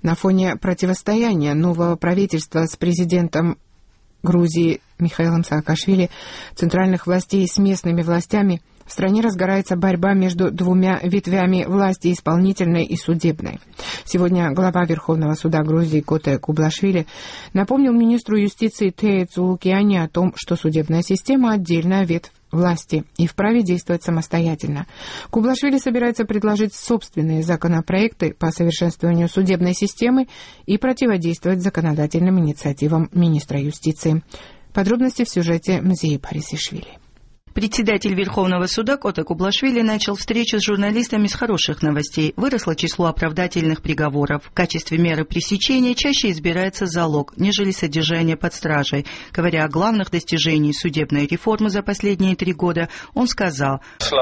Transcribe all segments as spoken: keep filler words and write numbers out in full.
На фоне противостояния нового правительства с президентом Грузии Михаилом Саакашвили, центральных властей с местными властями, в стране разгорается борьба между двумя ветвями власти, исполнительной и судебной. Сегодня глава Верховного суда Грузии Коте Кублашвили напомнил министру юстиции Тея Цулукиани о том, что судебная система – отдельная ветвь власти и вправе действовать самостоятельно. Кублашвили собирается предложить собственные законопроекты по совершенствованию судебной системы и противодействовать законодательным инициативам министра юстиции. Подробности в сюжете Мзии Парисишвили. Председатель Верховного суда Коте Кублашвили начал встречу с журналистами с хороших новостей. Выросло число оправдательных приговоров. В качестве меры пресечения чаще избирается залог, нежели содержание под стражей. Говоря о главных достижениях судебной реформы за последние три года, он сказал: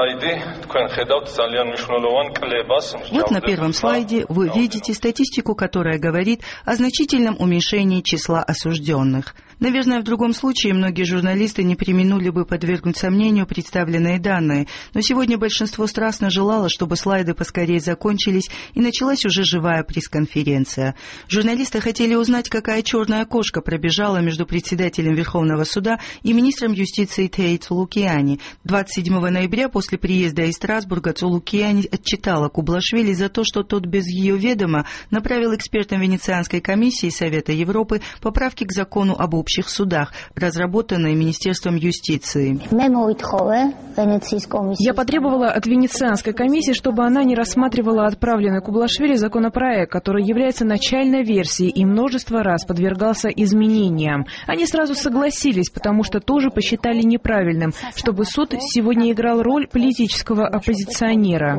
«Вот на первом слайде вы видите статистику, которая говорит о значительном уменьшении числа осужденных. Наверное, в другом случае многие журналисты не преминули бы подвергнуть сомнению представленные данные, но сегодня большинство страстно желало, чтобы слайды поскорее закончились и началась уже живая пресс-конференция. Журналисты хотели узнать, какая черная кошка пробежала между председателем Верховного суда и министром юстиции Теей Цулукиани. двадцать седьмого ноября после приезда из Страсбурга Цулукиани отчитала Кублашвили за то, что тот без ее ведома направил экспертам Венецианской комиссии Совета Европы поправки к закону об общих судах, разработанные Министерством юстиции. Я потребовала от Венецианской комиссии, чтобы она не рассматривала отправленный Кублашвили законопроект, который является начальной версией и множество раз подвергался изменениям. Они сразу согласились, потому что тоже посчитали неправильным, чтобы суд сегодня играл роль политического оппозиционера.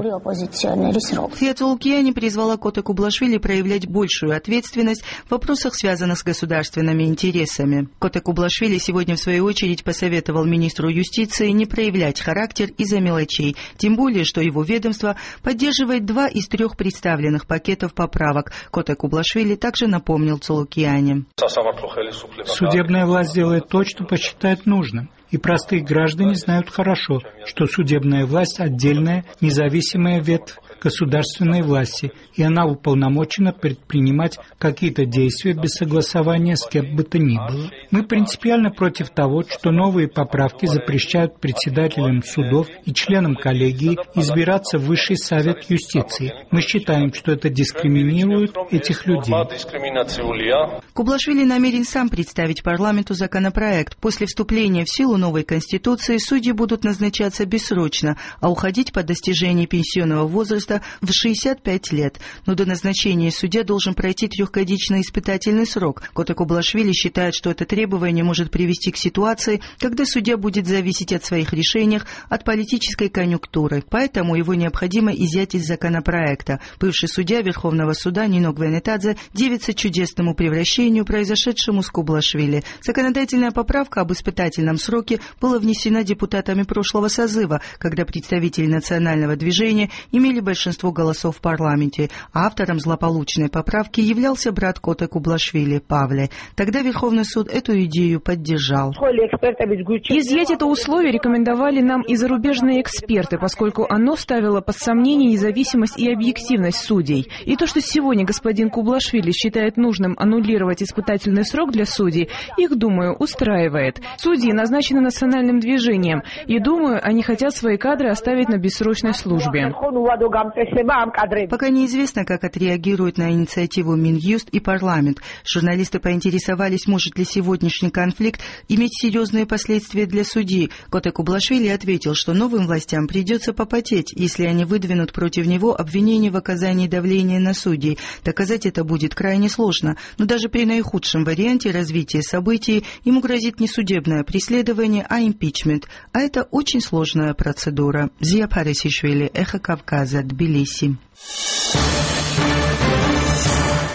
Тея Цулукиани призвала Коте Кублашвили проявлять большую ответственность в вопросах, связанных с государственными интересами. Коте Кублашвили сегодня, в свою очередь, посоветовал министру юстиции не проявлять характер из-за мелочей, тем более, что его ведомство поддерживает два из трех представленных пакетов поправок. Коте Кублашвили также напомнил Цулукиани. Судебная власть делает то, что посчитает нужным. И простые граждане знают хорошо, что судебная власть – отдельная, независимая ветвь государственной власти, и она уполномочена предпринимать какие-то действия без согласования с кем бы то ни было. Мы принципиально против того, что новые поправки запрещают председателям судов и членам коллегии избираться в Высший совет юстиции. Мы считаем, что это дискриминирует этих людей. Кублашвили намерен сам представить парламенту законопроект. После вступления в силу новой Конституции судьи будут назначаться бессрочно, а уходить по достижении пенсионного возраста в шестьдесят пять лет. Но до назначения судья должен пройти трехгодичный испытательный срок. Коте Кублашвили считает, что это требование может привести к ситуации, когда судья будет зависеть от своих решений от политической конъюнктуры. Поэтому его необходимо изъять из законопроекта. Бывший судья Верховного суда Нино Гвенетадзе дивится чудесному превращению, произошедшему с Кублашвили. Законодательная поправка об испытательном сроке была внесена депутатами прошлого созыва, когда представители национального движения имели большинство голосов в парламенте. Автором злополучной поправки являлся брат Коте Кублашвили Павле. Тогда Верховный суд эту идею поддержал. Изъять это условие рекомендовали нам и зарубежные эксперты, поскольку оно ставило под сомнение независимость и объективность судей. И то, что сегодня господин Кублашвили считает нужным аннулировать испытательный срок для судей, их, думаю, устраивает. Судьи назначены национальным движением, и, думаю, они хотят свои кадры оставить на бессрочной службе. Пока неизвестно, как отреагируют на инициативу Минюст и парламент. Журналисты поинтересовались, может ли сегодняшний конфликт иметь серьезные последствия для судей. Коте Кублашвили ответил, что новым властям придется попотеть, если они выдвинут против него обвинение в оказании давления на судей. Доказать это будет крайне сложно, но даже при наихудшем варианте развития событий ему грозит не судебное преследование, а импичмент. А это очень сложная процедура. Мзия Парисишвили, Эхо Кавказа, Тбилиси.